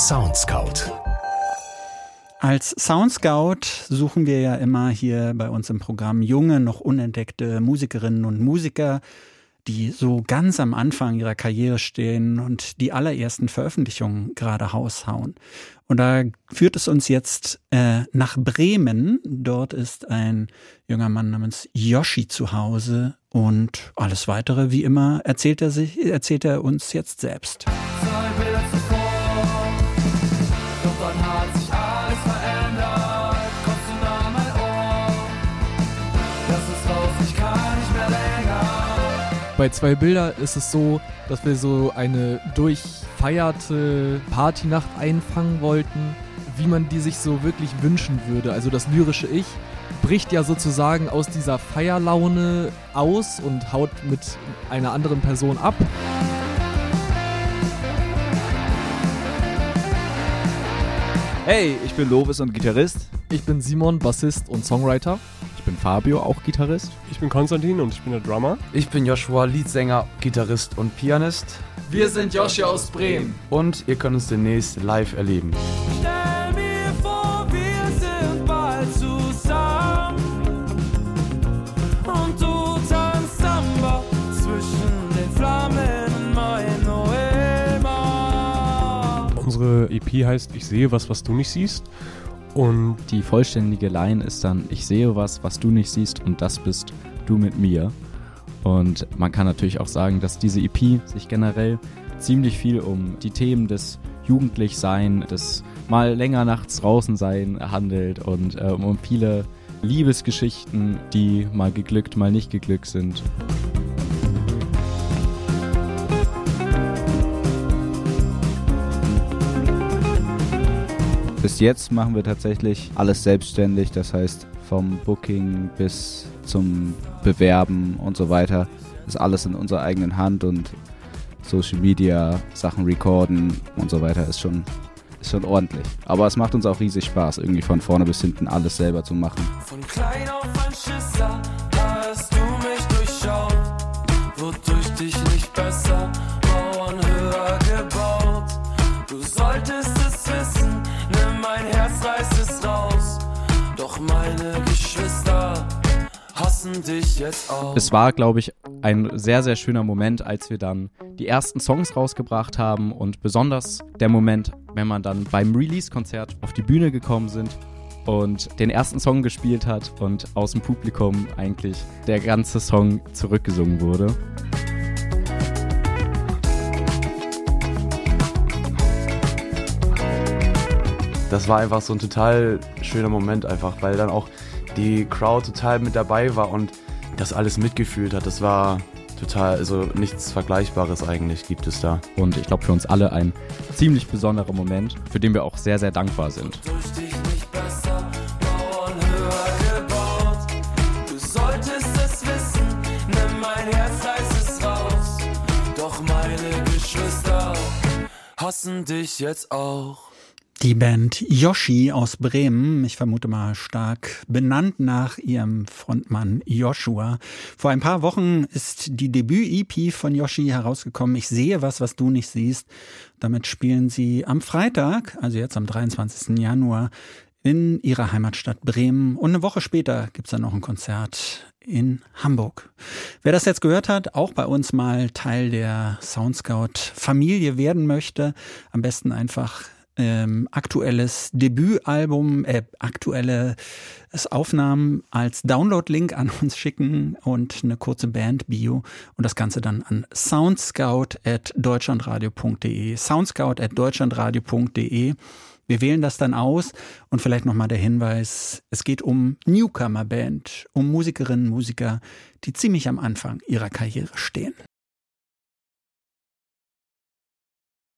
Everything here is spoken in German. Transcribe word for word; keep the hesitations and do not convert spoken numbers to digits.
Soundscout. Als Soundscout suchen wir ja immer hier bei uns im Programm junge, noch unentdeckte Musikerinnen und Musiker, die so ganz am Anfang ihrer Karriere stehen und die allerersten Veröffentlichungen gerade raushauen. Und da führt es uns jetzt äh, nach Bremen. Dort ist ein junger Mann namens Yoshi zu Hause und alles Weitere, wie immer, erzählt er sich, erzählt er uns jetzt selbst. Zwei Bilder zuvor, doch dann hat sich alles verändert. Kommst du nah an mein Ohr, lass es raus, ich kann nicht mehr länger. Bei zwei Bilder ist es so, dass wir so eine durchfeierte Partynacht einfangen wollten, wie man die sich so wirklich wünschen würde. Also das lyrische Ich bricht ja sozusagen aus dieser Feierlaune aus und haut mit einer anderen Person ab. Hey, ich bin Lovis und Gitarrist. Ich bin Simon, Bassist und Songwriter. Ich bin Fabio, auch Gitarrist. Ich bin Konstantin und ich bin der Drummer. Ich bin Joshua, Leadsänger, Gitarrist und Pianist. Wir sind Yoshi aus Bremen. Und ihr könnt uns demnächst live erleben. Stell mir vor, wir sind bald zusammen und du tanzt Samba zwischen den Flammen, mein Noema. Unsere E P heißt Ich sehe was, was du nicht siehst. Und die vollständige Line ist dann: Ich sehe was, was du nicht siehst, und das bist du mit mir. Und man kann natürlich auch sagen, dass diese E P sich generell ziemlich viel um die Themen des Jugendlichsein, des mal länger nachts draußen sein handelt und äh, um viele Liebesgeschichten, die mal geglückt, mal nicht geglückt sind. Bis jetzt machen wir tatsächlich alles selbstständig, das heißt vom Booking bis zum Bewerben und so weiter ist alles in unserer eigenen Hand, und Social Media, Sachen recorden und so weiter ist schon, ist schon ordentlich. Aber es macht uns auch riesig Spaß, irgendwie von vorne bis hinten alles selber zu machen. Von klein auf ein Schisser hast du mich durchschaut, wodurch dich nicht besser, Mauern höher gebaut. Du solltest es wissen, nimm mein Herz, reiß es raus, doch meine Geschwister hassen dich jetzt auch. Es war, glaube ich, ein sehr, sehr schöner Moment, als wir dann die ersten Songs rausgebracht haben, und besonders der Moment, wenn man dann beim Release-Konzert auf die Bühne gekommen sind und den ersten Song gespielt hat und aus dem Publikum eigentlich der ganze Song zurückgesungen wurde. Das war einfach so ein total schöner Moment einfach, weil dann auch die Crowd total mit dabei war und das alles mitgefühlt hat. Das war total, also nichts Vergleichbares eigentlich gibt es da. Und ich glaube für uns alle ein ziemlich besonderer Moment, für den wir auch sehr, sehr dankbar sind. Durch dich nicht besser, Mauern höher gebaut. Du solltest es wissen, nimm mein Herz, reiß es raus. Doch meine Geschwister hassen dich jetzt auch. Die Band Yoshi aus Bremen, ich vermute mal stark benannt nach ihrem Frontmann Joshua. Vor ein paar Wochen ist die Debüt-E P von Yoshi herausgekommen. Ich sehe was, was du nicht siehst. Damit spielen sie am Freitag, also jetzt am dreiundzwanzigsten Januar, in ihrer Heimatstadt Bremen. Und eine Woche später gibt's dann noch ein Konzert in Hamburg. Wer das jetzt gehört hat, auch bei uns mal Teil der Soundscout-Familie werden möchte, am besten einfach Ähm, aktuelles Debütalbum, äh, aktuelle Aufnahmen als Download-Link an uns schicken und eine kurze Band-Bio und das Ganze dann an soundscout at deutschlandradio punkt de. soundscout at deutschlandradio punkt de. Wir wählen das dann aus, und vielleicht nochmal der Hinweis, es geht um Newcomer-Band, um Musikerinnen und Musiker, die ziemlich am Anfang ihrer Karriere stehen.